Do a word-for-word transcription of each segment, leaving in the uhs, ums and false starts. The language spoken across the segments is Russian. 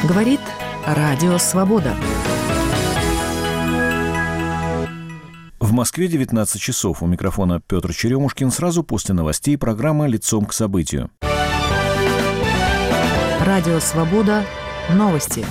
Говорит Радио Свобода. В Москве девятнадцать часов. У микрофона Петр Черемушкин. Сразу после новостей программа «Лицом к событию». Радио Свобода. Новости.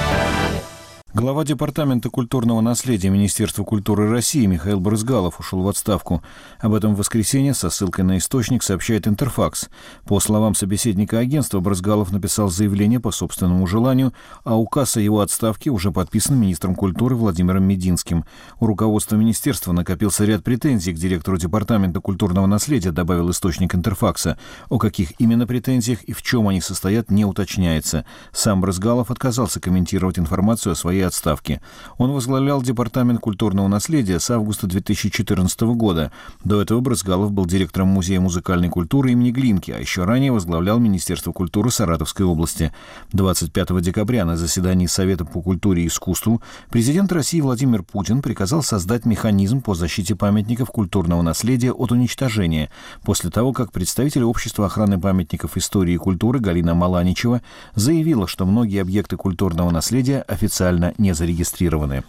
Глава Департамента культурного наследия Министерства культуры России Михаил Брызгалов ушел в отставку. Об этом в воскресенье со ссылкой на источник сообщает Интерфакс. По словам собеседника агентства, Брызгалов написал заявление по собственному желанию, а указ о его отставке уже подписан министром культуры Владимиром Мединским. У руководства министерства накопился ряд претензий к директору Департамента культурного наследия, добавил источник Интерфакса. О каких именно претензиях и в чем они состоят, не уточняется. Сам Брызгалов отказался комментировать информацию о своей отставки. Он возглавлял Департамент культурного наследия с августа две тысячи четырнадцатого года. До этого Брызгалов был директором Музея музыкальной культуры имени Глинки, а еще ранее возглавлял Министерство культуры Саратовской области. двадцать пятого декабря на заседании Совета по культуре и искусству президент России Владимир Путин приказал создать механизм по защите памятников культурного наследия от уничтожения, после того, как представитель Общества охраны памятников истории и культуры Галина Маланичева заявила, что многие объекты культурного наследия официально не зарегистрированы.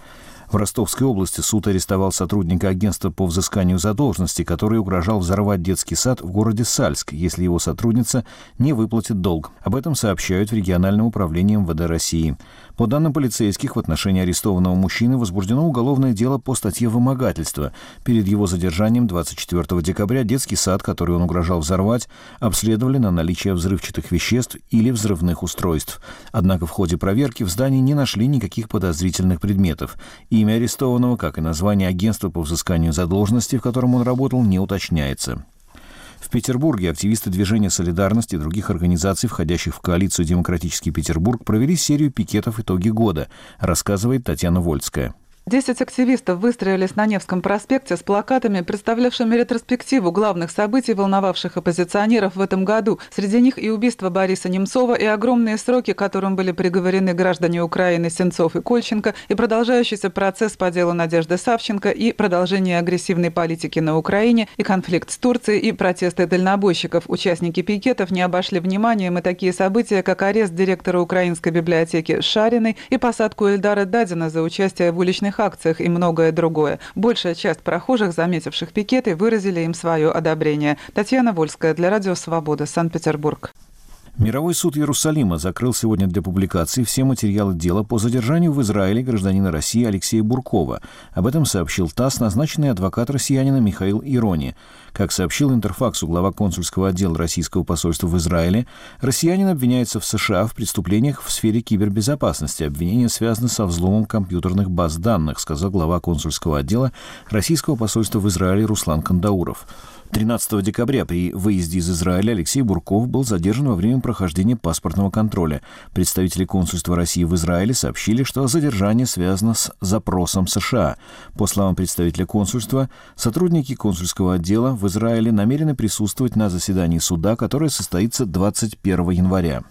В Ростовской области суд арестовал сотрудника агентства по взысканию задолженности, который угрожал взорвать детский сад в городе Сальск, если его сотрудница не выплатит долг. Об этом сообщают в региональном управлении эм вэ дэ России. По данным полицейских, в отношении арестованного мужчины возбуждено уголовное дело по статье «Вымогательство». Перед его задержанием двадцать четвертого декабря детский сад, который он угрожал взорвать, обследовали на наличие взрывчатых веществ или взрывных устройств. Однако в ходе проверки в здании не нашли никаких подозрительных предметов. Имя арестованного, как и название агентства по взысканию задолженности, в котором он работал, не уточняется. В Петербурге активисты движения «Солидарность» и других организаций, входящих в коалицию «Демократический Петербург», провели серию пикетов «Итоги года», рассказывает Татьяна Вольская. Десять активистов выстроились на Невском проспекте с плакатами, представлявшими ретроспективу главных событий, волновавших оппозиционеров в этом году. Среди них и убийство Бориса Немцова, и огромные сроки, которым были приговорены граждане Украины Сенцов и Кольченко, и продолжающийся процесс по делу Надежды Савченко, и продолжение агрессивной политики на Украине, и конфликт с Турцией, и протесты дальнобойщиков. Участники пикетов не обошли вниманием и такие события, как арест директора Украинской библиотеки Шариной и посадку Эльдара Дадина за участие в уличных акциях и многое другое. Большая часть прохожих, заметивших пикеты, выразили им свое одобрение. Татьяна Вольская для Радио Свобода, Санкт-Петербург. Мировой суд Иерусалима закрыл сегодня для публикации все материалы дела по задержанию в Израиле гражданина России Алексея Буркова. Об этом сообщил ТАСС, назначенный адвокат россиянина Михаил Ирони. Как сообщил Интерфаксу глава консульского отдела российского посольства в Израиле, россиянин обвиняется в США в преступлениях в сфере кибербезопасности. Обвинение связано со взломом компьютерных баз данных, сказал глава консульского отдела российского посольства в Израиле Руслан Кандауров. тринадцатого декабря при выезде из Израиля Алексей Бурков был задержан во время прохождения паспортного контроля. Представители консульства России в Израиле сообщили, что задержание связано с запросом США. По словам представителя консульства, сотрудники консульского отдела в Израиле намерены присутствовать на заседании суда, которое состоится двадцать первого января.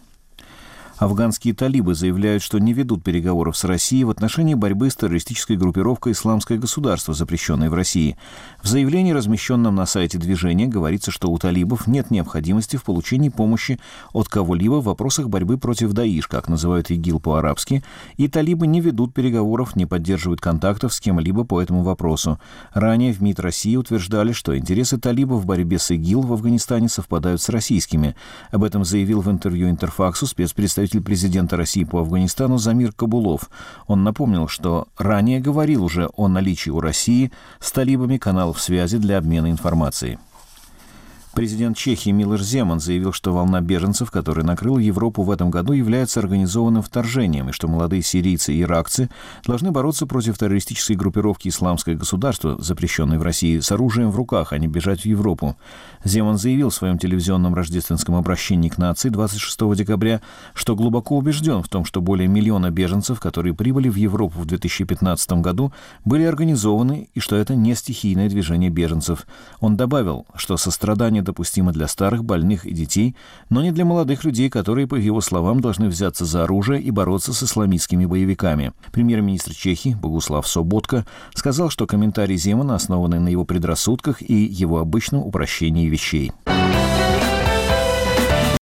Афганские талибы заявляют, что не ведут переговоров с Россией в отношении борьбы с террористической группировкой «Исламское государство», запрещенной в России. В заявлении, размещенном на сайте движения, говорится, что у талибов нет необходимости в получении помощи от кого-либо в вопросах борьбы против Даиш, как называют ИГИЛ по-арабски, и талибы не ведут переговоров, не поддерживают контактов с кем-либо по этому вопросу. Ранее в МИД России утверждали, что интересы талибов в борьбе с ИГИЛ в Афганистане совпадают с российскими. Об этом заявил в интервью Интерфаксу спецпредставитель президента России по Афганистану Замир Кабулов. Он напомнил, что ранее говорил уже о наличии у России с талибами каналов связи для обмена информацией. Президент Чехии Милош Земан заявил, что волна беженцев, которая накрыла Европу в этом году, является организованным вторжением, и что молодые сирийцы и иракцы должны бороться против террористической группировки «Исламское государство», запрещенной в России, с оружием в руках, а не бежать в Европу. Земан заявил в своем телевизионном рождественском обращении к нации двадцать шестого декабря, что глубоко убежден в том, что более миллиона беженцев, которые прибыли в Европу в две тысячи пятнадцатом году, были организованы, и что это не стихийное движение беженцев. Он добавил, что сострадание допустимо для старых, больных и детей, но не для молодых людей, которые, по его словам, должны взяться за оружие и бороться с исламистскими боевиками. Премьер-министр Чехии Богуслав Соботка сказал, что комментарии Земана основаны на его предрассудках и его обычном упрощении вещей.